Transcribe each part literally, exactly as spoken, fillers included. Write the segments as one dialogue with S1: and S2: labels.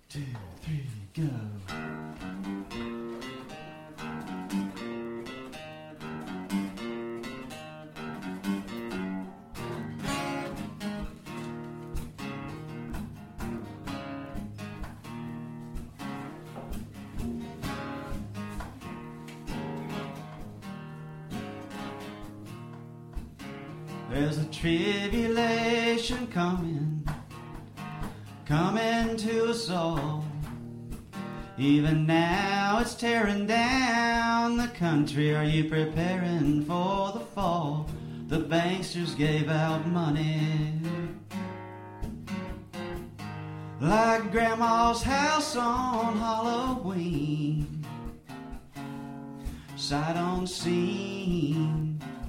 S1: two, three, go. There's a tribulation coming, coming to us all. Even now it's tearing down the country. Are you preparing for the fall? The banksters gave out money like Grandma's house on Halloween, sight unseen.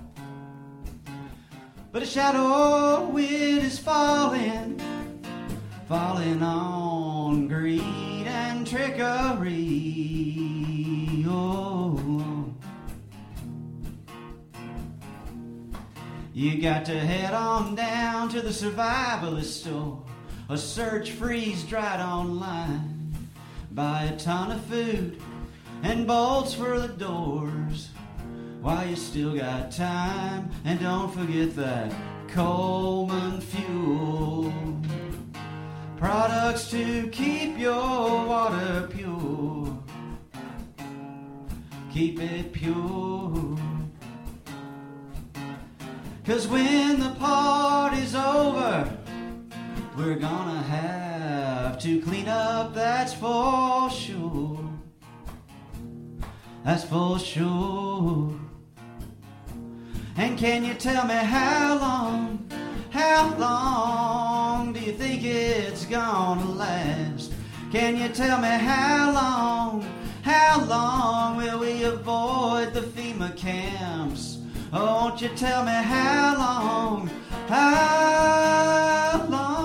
S1: But a shadow it is falling, falling on greed and trickery. Oh, you got to head on down to the survivalist store, a search freeze dried online. Buy a ton of food and bolts for the doors while you still got time, and don't forget that Coleman fuel. Products to keep your water pure. Keep it pure. 'Cause when the party's over, we're gonna have to clean up, that's for sure. That's for sure. And can you tell me how long, how long do you think it's gonna last? Can you tell me how long, how long will we avoid the FEMA camps? Oh, won't you tell me how long, how long?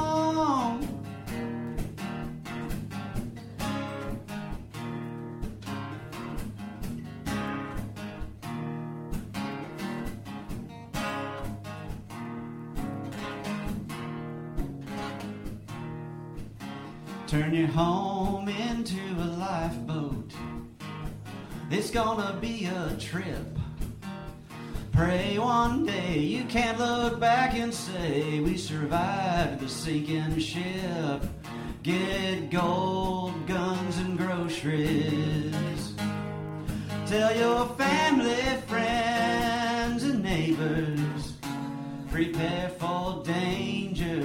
S1: Turn your home into a lifeboat. It's gonna be a trip. Pray one day you can't look back and say we survived the sinking ship. Get gold, guns, and groceries. Tell your family, friends, and neighbors, prepare for danger.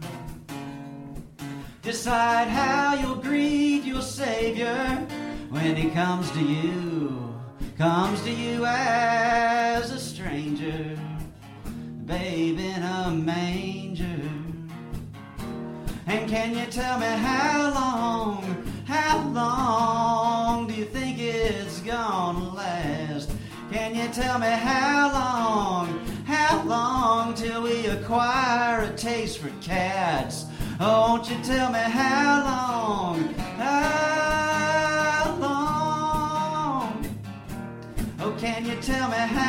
S1: Decide how you'll greet your Savior when he comes to you, comes to you as a stranger, babe in a manger. And can you tell me how long, how long do you think it's gonna last? Can you tell me how long, how long till we acquire a taste for cats? Oh, won't you tell me how long, how long? Oh, can you tell me how